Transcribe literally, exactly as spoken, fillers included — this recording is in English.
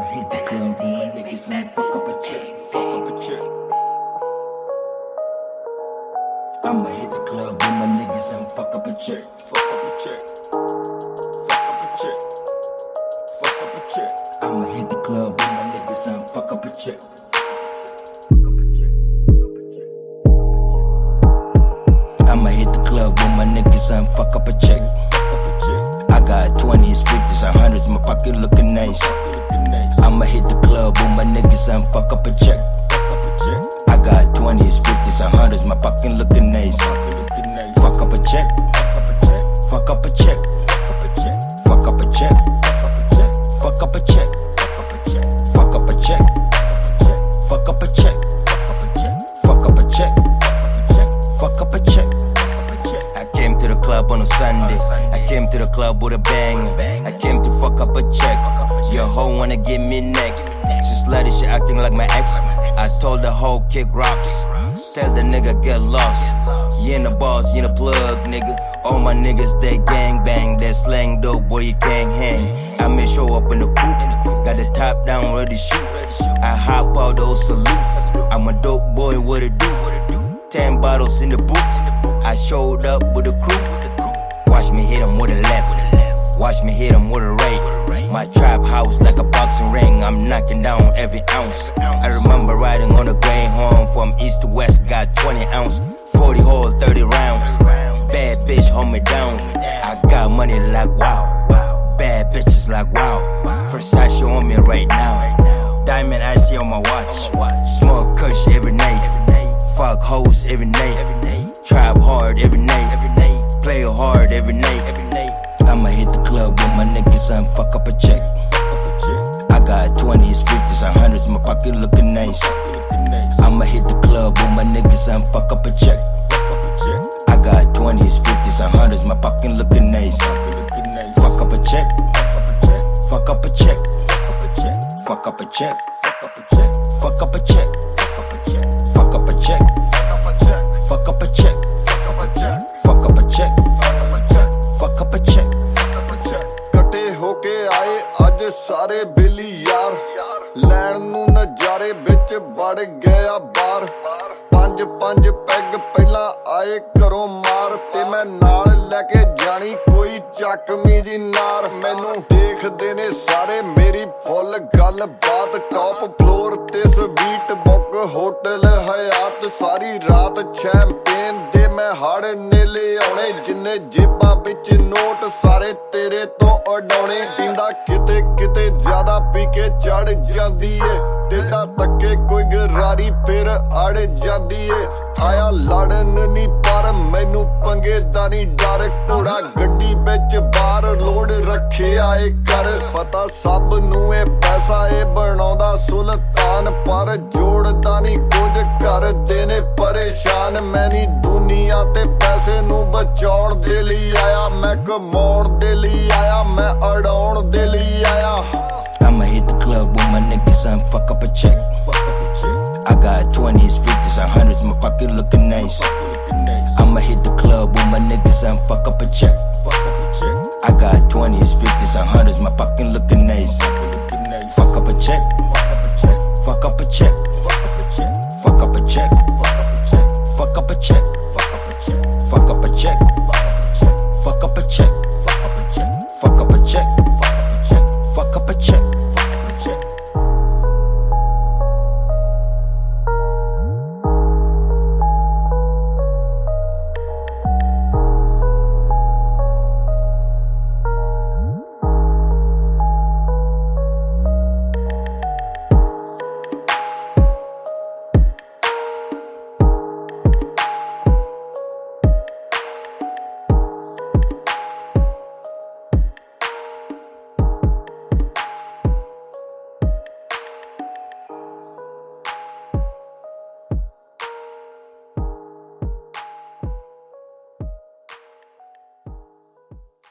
hit the club with my niggas and fuck up a chick, fuck up a chick. I'ma hit the club with my niggas and fuck up a chick, fuck up a chick, fuck up a chick, fuck up a chick. I'ma hit the club with my niggas and fuck up a chick. I'ma hit the club with my niggas and fuck up a chick. I got twenties, fifties, and hundreds in my pocket looking nice. I'ma hit the club with my niggas and fuck up a check. I got twenties, fifties, and hundreds in my pocket looking nice. Fuck up a check. Fuck up a check. Fuck up a check. Fuck up a check. Fuck up a check. Fuck up a check. Fuck up a check. Fuck up a check. I came to the club on a Sunday. I came to the club with a banger. I came to fuck up a check. Your hoe wanna give me neck. She slutty, she acting like my ex. I told the hoe kick rocks. Tell the nigga get lost. You ain't the boss, you ain't the plug, nigga. All my niggas, they gang bang. They slang dope, boy, you can't hang. I may show up in the coupe. Got the top down, ready to shoot. I hop out those salutes. I'm a dope boy, what it do? Ten bottles in the booth. I showed up with a crew. Watch me hit him with a left. Watch me hit him with a right. My trap house like a boxing ring. I'm knocking down every ounce. I remember riding on a Greyhound from east to west. Got twenty ounce, forty hole, thirty rounds. Bad bitch hold me down. I got money like wow. Bad bitches like wow. Versace on me right now. Diamond I see on my watch. Smoke kush every night. Fuck hoes every night. Trap hard every night. Play hard every night. I'ma hit the club with my niggas and fuck up a check. I got twenties, fifties, and hundreds in my pocket looking nice. I'ma hit the club with my niggas and fuck up a check. I got twenties, fifties, and hundreds in my pocket looking nice. Fuck up a check. Fuck up a check. Fuck up a check. Fuck up a check. Fuck up a check. Fuck up a check. Fuck up a check. Fuck up a check. ਕੱਟੇ ਹੋ ਕੇ ਆਏ ਅੱਜ ਸਾਰੇ ਬੇਲੀ ਯਾਰ ਲੈਣ ਨੂੰ ਨਜ਼ਾਰੇ ਵਿੱਚ ਵੜ ਗਿਆ ਬਾਰ ਪੰਜ ਪੰਜ ਪੈਗ ਪਹਿਲਾਂ ਆਏ ਘਰੋਂ ਮਾਰ ਤੇ ਮੈਂ ਨਾਲ ਲੈ ਕੇ ਜਾਣੀ ਕੋਈ ਚੱਕਮੀ ਜੀ ਨਾਰ ਮੈਨੂੰ ਦੇਖਦੇ ਨੇ ਸਾਰੇ ਮੇਰੀ ਫੁੱਲ ਗੱਲ ਬਾਤ ਟੌਪ ਫਲੋਰ ਤੇ ਸਵੀਟ ਬੁੱਕ ਹੋਟਲ ਹਯਾਤ ਸਾਰੀ ਰਾਤ ਸ਼ੈਂਪੇਨ ਦੇ ਮੈਂ ਹੜ ਨੇਲੇ ਆਉਣੇ ਜਿੰਨੇ ਜੇਬਾਂ ਵਿੱਚ ਨੋਟ ਸਾਰੇ ਤੇਰੇ ਤੋਂ ਉਡਾਉਣੇ ਪੀਂਦਾ ਕਿਤੇ ਕਿਤੇ ਜ਼ਿਆਦਾ ਪੀ ਕੇ ਚੜ ਜਾਂਦੀ ਏ ਟੇਡਾ ਤੱਕੇ ਕੋਈ ਗਰਾਰੀ ਫਿਰ ਅੜ ਜਾਂਦੀ ਏ ਆਇਆ ਲੜਨ ਨੀ ਪਰ ਮੈਨੂੰ ਪੰਗੇ ਦਾ ਨੀ ਡਰ ਘੋੜਾ ਗੱਡੀ ਵਿੱਚ ਬਾਹਰ ਲੋਡ ਰੱਖਿਆ ਏ ਕਰ ਪਤਾ ਸਭ ਨੂੰ ਇਹ ਪੈਸਾ ਏ ਬਣਾਉਂਦਾ ਸੁਲਤਾਨ ਪਰ ਜੋੜਦਾ ਨੀ ਕੁਝ ਕਰਦੇ ਨੇ ਪਰੇਸ਼ਾਨ ਮੈਂ ਨੀ ਦੁਨੀਆ ਤੇ ਪੈਸੇ ਨੂੰ ਬਚਾਉਣ ਦੇ ਲਈ ਆਇਆ ਮੈਂ ਕਮਾਉਣ ਦੇ ਲਈ ਆਇਆ ਮੈਂ ਉਡਾਉਣ ਦੇ ਲਈ